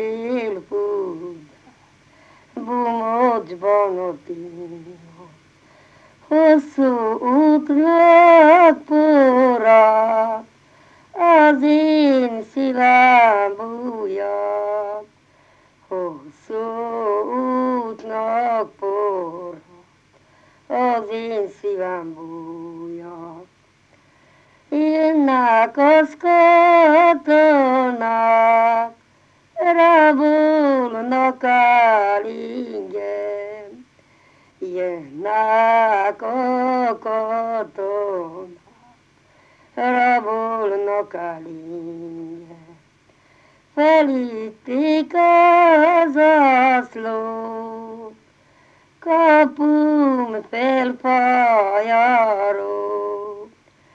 szél fúj, bumocsban a téma. Hosszú útnak porát, az én szívem bújat. Hosszú útnak porát, az én szívem bújat. Jönnek az katonák, rabolnak el ingyen. Jönnek a katonák, rabolnak el ingyen. Felütik az zászlót, kapun felpajáról,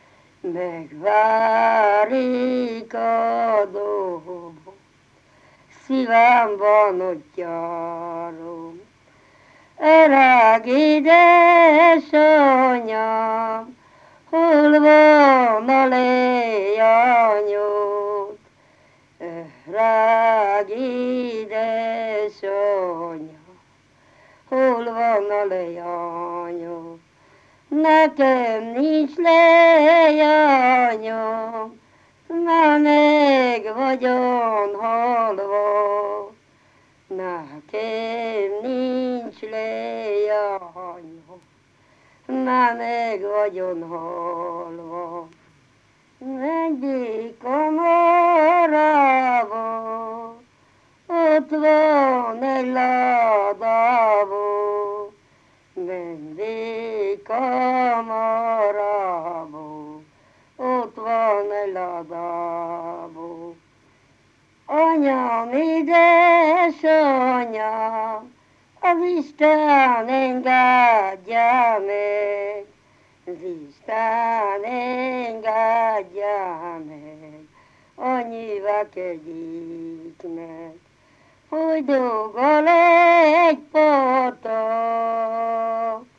megvárik a dobot, szívemben ott járom. Öreg édesanyám, hol van a leányod? Öreg édesanyám, hol van a leányod? Nekem nincs leányom, már meg vagyon halva. Nekem nincs leányom, már meg vagyon halva. Egyik kamarába, ott van egy ládában, vendégkamarába, ott van egy ládában. Anyám, édesanyám, az Isten engedje meg, az Isten engedje meg, annyival kegyék meg. Hogy dolgol egy porta,